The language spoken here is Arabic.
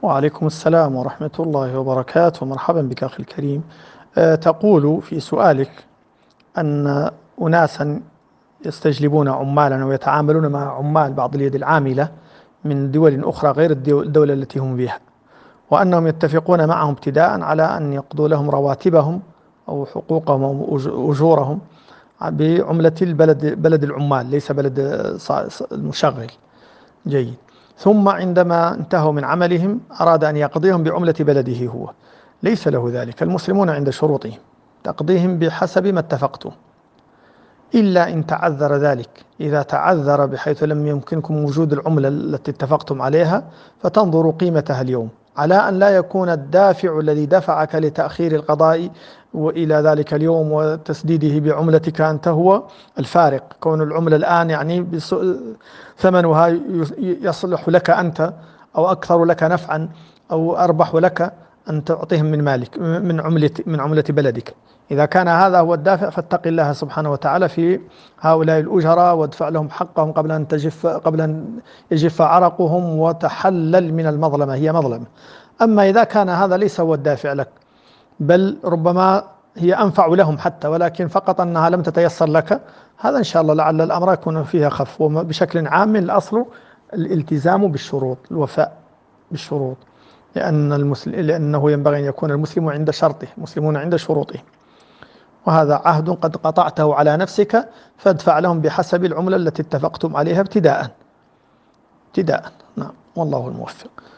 وعليكم السلام ورحمة الله وبركاته. مرحبا بك أخي الكريم. تقول في سؤالك أن أناسا يستجلبون عمالا ويتعاملون مع عمال بعض اليد العاملة من دول أخرى غير الدولة التي هم بها، وأنهم يتفقون معهم ابتداء على أن يقضوا لهم رواتبهم أو حقوقهم أو أجورهم بعملة بلد العمال، ليس بلد المشغل. جيد. ثم عندما انتهوا من عملهم أراد أن يقضيهم بعملة بلده هو. ليس له ذلك. المسلمون عند شروطهم تقضيهم بحسب ما اتفقتم، إلا إن تعذر ذلك. إذا تعذر بحيث لم يمكنكم وجود العملة التي اتفقتم عليها فتنظروا قيمتها اليوم، على أن لا يكون الدافع الذي دفعك لتأخير القضاء وإلى ذلك اليوم وتسديده بعملتك أنت هو الفارق. كون العملة الآن يعني ثمنها يصلح لك أنت أو أكثر لك نفعا أو أربح لك أن تعطيهم من مالك من عملة بلدك. إذا كان هذا هو الدافع فاتق الله سبحانه وتعالى في هؤلاء الأجراء وادفع لهم حقهم قبل أن يجف عرقهم، وتحلل من المظلمة، هي مظلمة. أما إذا كان هذا ليس هو الدافع لك، بل ربما هي أنفع لهم حتى، ولكن فقط أنها لم تتيسر لك، هذا إن شاء الله لعل الأمر يكون فيها خف. وبشكل عام الأصل الالتزام بالشروط، الوفاء بالشروط، لأنه ينبغي أن يكون المسلم عند شرطه، المسلمون عند شروطه، وهذا عهد قد قطعته على نفسك، فادفع لهم بحسب العملة التي اتفقتم عليها ابتداء. نعم، والله الموفق.